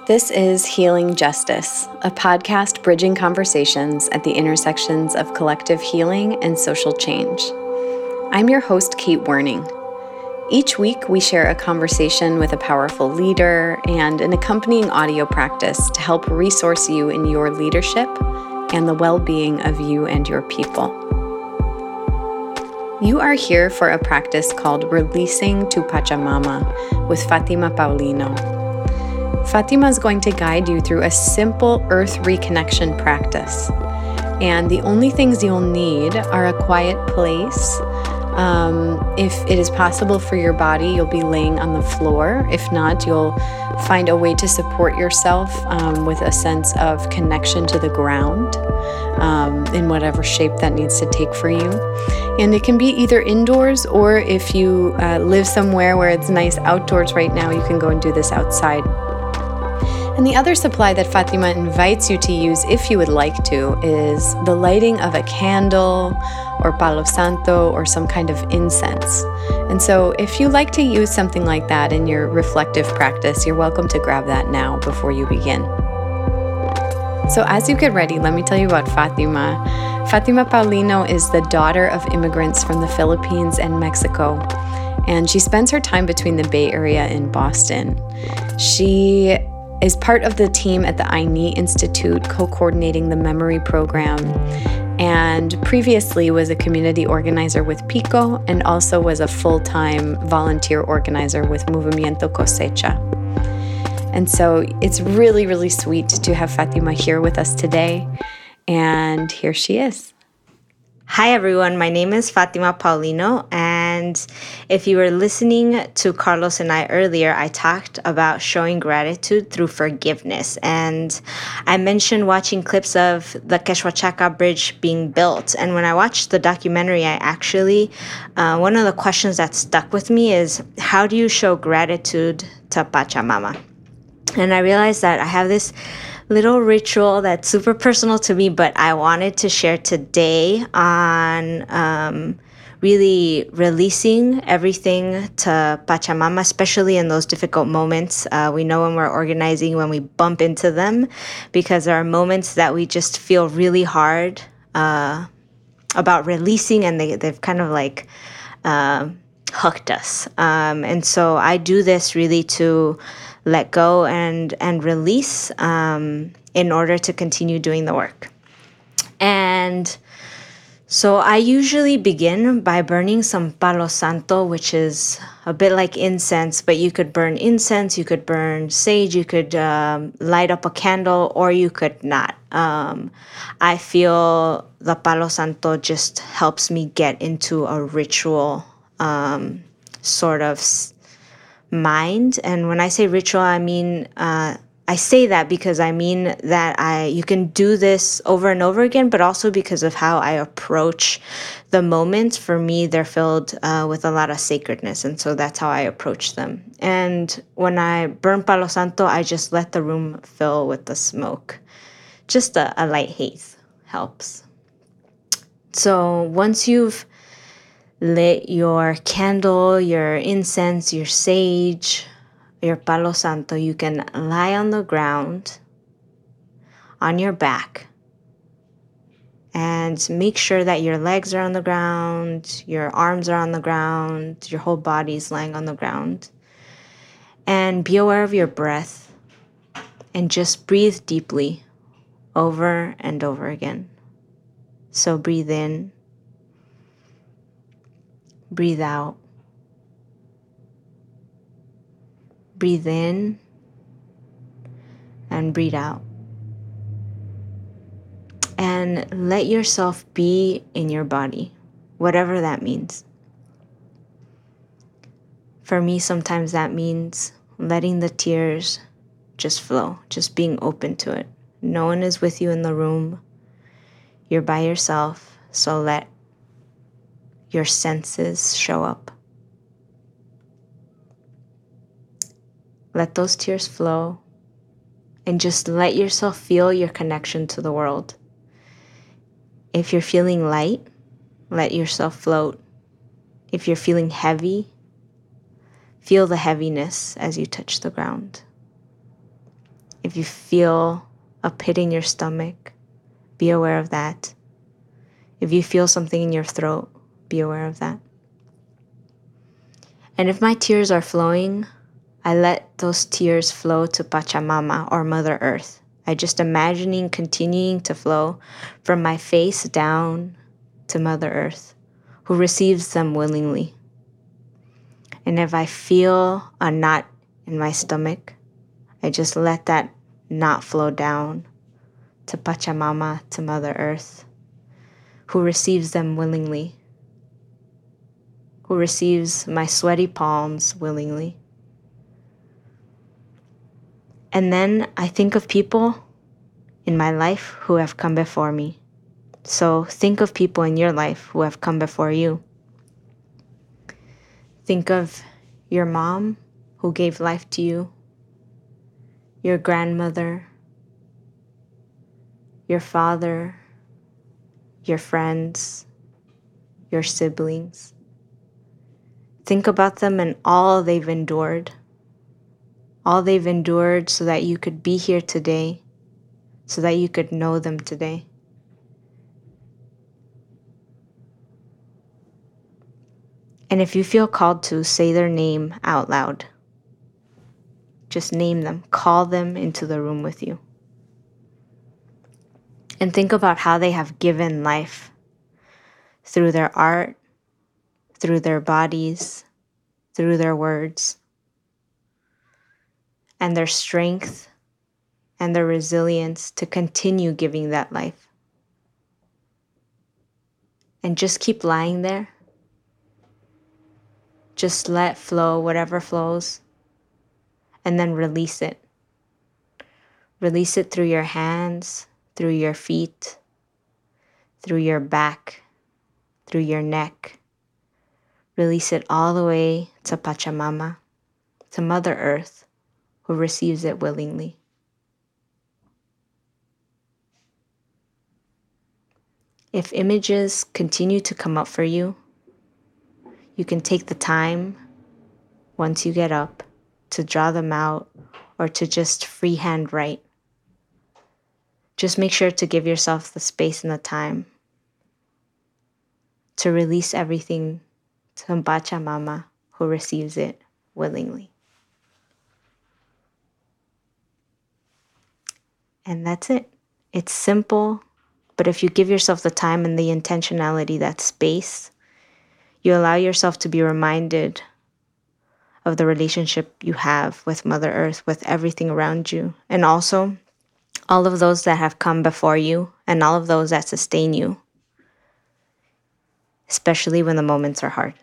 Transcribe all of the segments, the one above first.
This is Healing Justice, a podcast bridging conversations at the intersections of collective healing and social change. I'm your host, Kate Werning. Each week, we share a conversation with a powerful leader and an accompanying audio practice to help resource you in your leadership and the well-being of you and your people. You are here for a practice called Releasing to Pachamama with Fatima Paulino. Fatima is going to guide you through a simple earth reconnection practice. And the only things you'll need are a quiet place. If it is possible for your body, you'll be laying on the floor. If not, you'll find a way to support yourself with a sense of connection to the ground in whatever shape that needs to take for you. And it can be either indoors, or if you live somewhere where it's nice outdoors right now, you can go and do this outside. And the other supply that Fatima invites you to use, if you would like to, is the lighting of a candle or palo santo or some kind of incense. And so if you like to use something like that in your reflective practice, you're welcome to grab that now before you begin. So as you get ready, let me tell you about Fatima. Fatima Paulino is the daughter of immigrants from the Philippines and Mexico, and she spends her time between the Bay Area and Boston. She is part of the team at the Aini Institute, co-coordinating the memory program, and previously was a community organizer with PICO and also was a full-time volunteer organizer with Movimiento Cosecha. And so it's really, really sweet to have Fatima here with us today, and here she is. Hi everyone, my name is Fatima Paulino, and if you were listening to Carlos and I earlier, I talked about showing gratitude through forgiveness, and I mentioned watching clips of the Quechua-Chaca Bridge being built. And when I watched the documentary, I actually, one of the questions that stuck with me is, how do you show gratitude to Pachamama? And I realized that I have this little ritual that's super personal to me, but I wanted to share today on really releasing everything to Pachamama, especially in those difficult moments. We know when we're organizing, when we bump into them, because there are moments that we just feel really hard about releasing, and they've kind of like hooked us. And so I do this really to let go and release in order to continue doing the work. And so I usually begin by burning some palo santo, which is a bit like incense, but you could burn incense, you could burn sage, you could light up a candle, or you could not. I feel the palo santo just helps me get into a ritual sort of mind. And when I say ritual, I mean I say that because I mean that you can do this over and over again, but also because of how I approach the moments. For me, they're filled with a lot of sacredness, and so that's how I approach them. And when I burn palo santo, I just let the room fill with the smoke. Just a light haze helps. So once you've lit your candle, your incense, your sage, your palo santo, you can lie on the ground on your back and make sure that your legs are on the ground, your arms are on the ground, your whole body is lying on the ground. And be aware of your breath and just breathe deeply over and over again. So breathe in, breathe out. Breathe in and breathe out. And let yourself be in your body, whatever that means. For me, sometimes that means letting the tears just flow, just being open to it. No one is with you in the room. You're by yourself, so let your senses show up. Let those tears flow and just let yourself feel your connection to the world. If you're feeling light, let yourself float. If you're feeling heavy, feel the heaviness as you touch the ground. If you feel a pit in your stomach, be aware of that. If you feel something in your throat, be aware of that. And if my tears are flowing, I let those tears flow to Pachamama, or Mother Earth. I just imagining continuing to flow from my face down to Mother Earth, who receives them willingly. And if I feel a knot in my stomach, I just let that knot flow down to Pachamama, to Mother Earth, who receives them willingly, who receives my sweaty palms willingly. And then I think of people in my life who have come before me. So think of people in your life who have come before you. Think of your mom who gave life to you, your grandmother, your father, your friends, your siblings. Think about them and all they've endured. All they've endured so that you could be here today, so that you could know them today. And if you feel called to, say their name out loud. Just name them. Call them into the room with you. And think about how they have given life through their art, through their bodies, through their words, and their strength and their resilience to continue giving that life. And just keep lying there. Just let flow whatever flows, and then release it. Release it through your hands, through your feet, through your back, through your neck. Release it all the way to Pachamama, to Mother Earth, who receives it willingly. If images continue to come up for you, you can take the time, once you get up, to draw them out or to just freehand write. Just make sure to give yourself the space and the time to release everything to Pachamama, who receives it willingly. And that's it. It's simple, but if you give yourself the time and the intentionality, that space, you allow yourself to be reminded of the relationship you have with Mother Earth, with everything around you, and also all of those that have come before you and all of those that sustain you, especially when the moments are hard.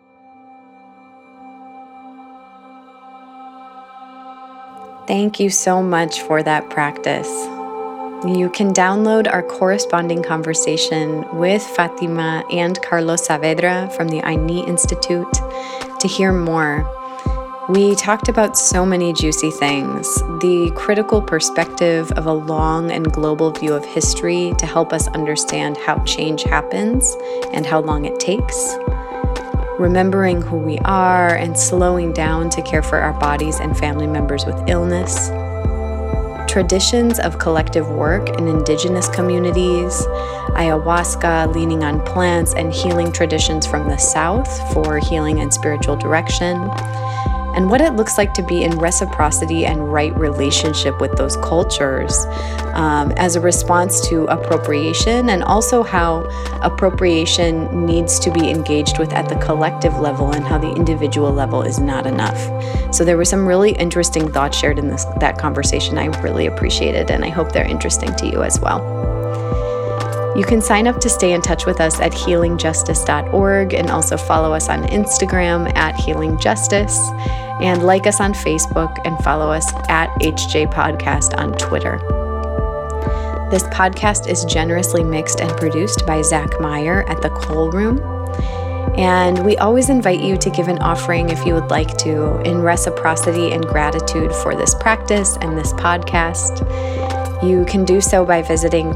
Thank you so much for that practice. You can download our corresponding conversation with Fatima and Carlos Saavedra from the Aini Institute to hear more. We talked about so many juicy things, the critical perspective of a long and global view of history to help us understand how change happens and how long it takes, remembering who we are and slowing down to care for our bodies and family members with illness, traditions of collective work in indigenous communities, ayahuasca leaning on plants and healing traditions from the South for healing and spiritual direction, and what it looks like to be in reciprocity and right relationship with those cultures as a response to appropriation, and also how appropriation needs to be engaged with at the collective level and how the individual level is not enough. So there were some really interesting thoughts shared in that conversation I really appreciated, and I hope they're interesting to you as well. You can sign up to stay in touch with us at healingjustice.org and also follow us on Instagram at healingjustice, and like us on Facebook and follow us at HJ Podcast on Twitter. This podcast is generously mixed and produced by Zach Meyer at the Cole Room. And we always invite you to give an offering if you would like to, in reciprocity and gratitude for this practice and this podcast. You can do so by visiting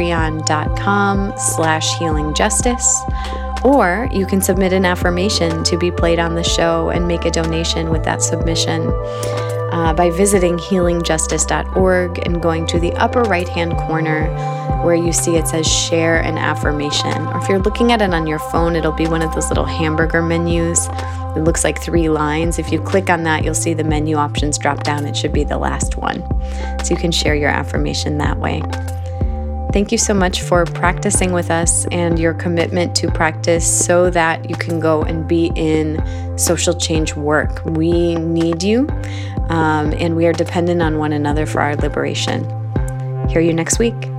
patreon.com/healingjustice, or you can submit an affirmation to be played on the show and make a donation with that submission. by visiting healingjustice.org and going to the upper right-hand corner where you see it says share an affirmation. Or if you're looking at it on your phone, it'll be one of those little hamburger menus. It looks like 3 lines. If you click on that, you'll see the menu options drop down. It should be the last one. So you can share your affirmation that way. Thank you so much for practicing with us and your commitment to practice so that you can go and be in social change work. We need you, and we are dependent on one another for our liberation. Hear you next week.